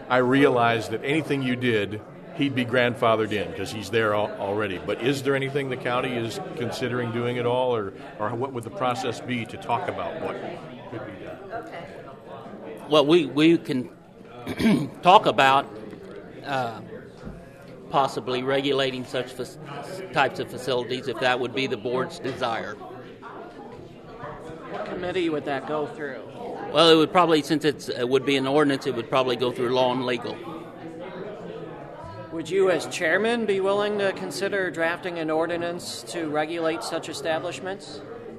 I realize that anything you did, he'd be grandfathered in because he's there already. But is there anything the county is considering doing at all, or what would the process be to talk about what could be done? Okay. Well, we can talk about possibly regulating such types of facilities if that would be the board's desire. What committee would that go through? Well, it would probably, since it would be an ordinance, it would probably go through law and legal. Would you, as chairman, be willing to consider drafting an ordinance to regulate such establishments?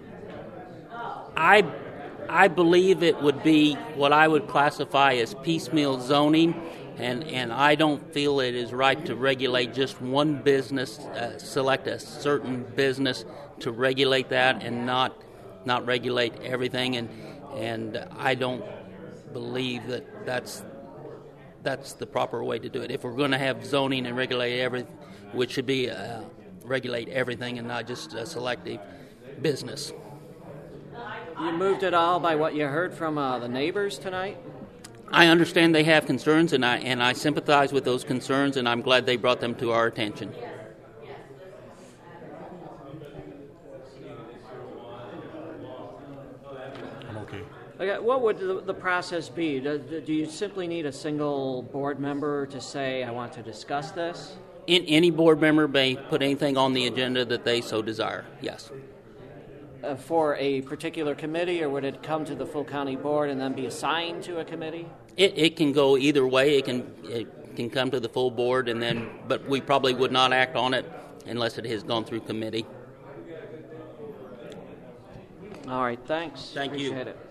I believe it would be what I would classify as piecemeal zoning, and I don't feel it is right to regulate just one business, select a certain business to regulate that and not regulate everything, and I don't believe that that's the proper way to do it. If we're going to have zoning and regulate everything, which should be regulate everything and not just a selective business. You moved at all by what you heard from the neighbors tonight? I understand they have concerns, and I sympathize with those concerns, and I'm glad they brought them to our attention. I'm okay. Okay, what would the process be? Do you simply need a single board member to say, I want to discuss this? Any board member may put anything on the agenda that they so desire, yes. For a particular committee, or would it come to the full county board and then be assigned to a committee? It can go either way. It can come to the full board, but we probably would not act on it unless it has gone through committee. All right, thanks. Thank you. Appreciate it.